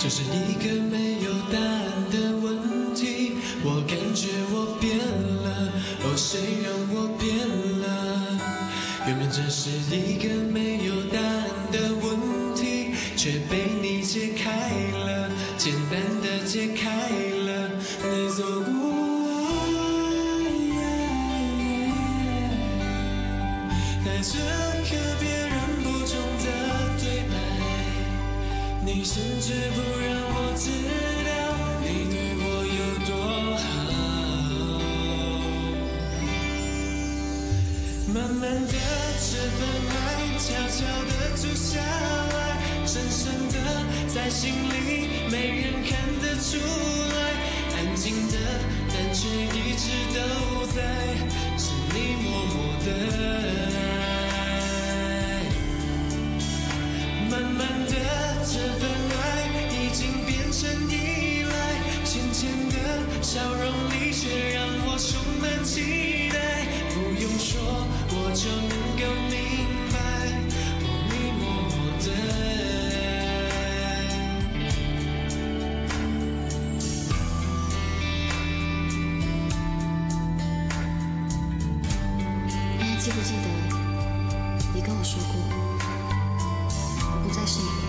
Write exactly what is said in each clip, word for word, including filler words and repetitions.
这是一个没有答案的问题，我感觉我变了，哦，谁让我变了？原本这是一个没有答案的问题，却被你解开了，简单的解开了。你走过来，带着个别人不中的对白，你甚至不让我知道你对我有多好。慢慢的，这份爱悄悄地住下来，深深的在心里，没人看得出来。安静的，但却一直都在，是你默默的爱。慢慢的，这份爱已经变成依赖，浅浅的笑容里却让我充满期待。不用说，我就能够明白，你默默的你还记不记得，你跟我说过，我不再是你，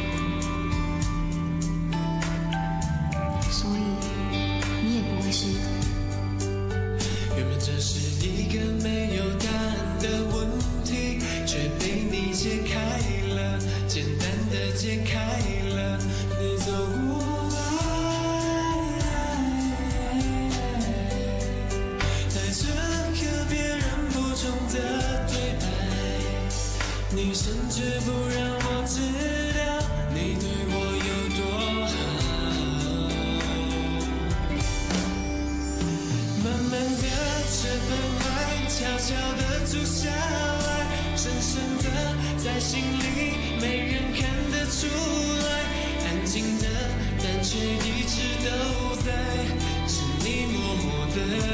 所以你也不会是我。 原本这是一个没有答案的问题，却被你解开了，简单的解开了。你走过来，带着个别人不中的对白，你甚至不让我知道你对我有多好。慢慢的，这份爱悄悄地住下来，深深的在心里，没人看得出来。安静的，但却一直都在，是你默默的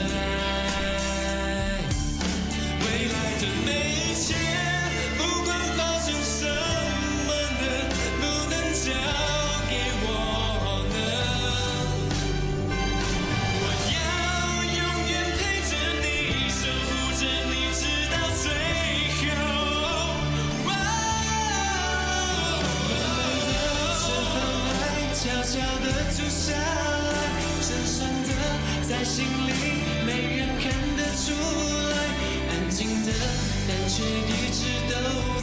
爱。未来的每一切，不管发生什么呢，不能交给我呢。我要永远陪着你，守护着你，直到最后。慢慢的，这份爱悄悄地住下来，深深的在心里，没人看得出来。安静的，但却一直都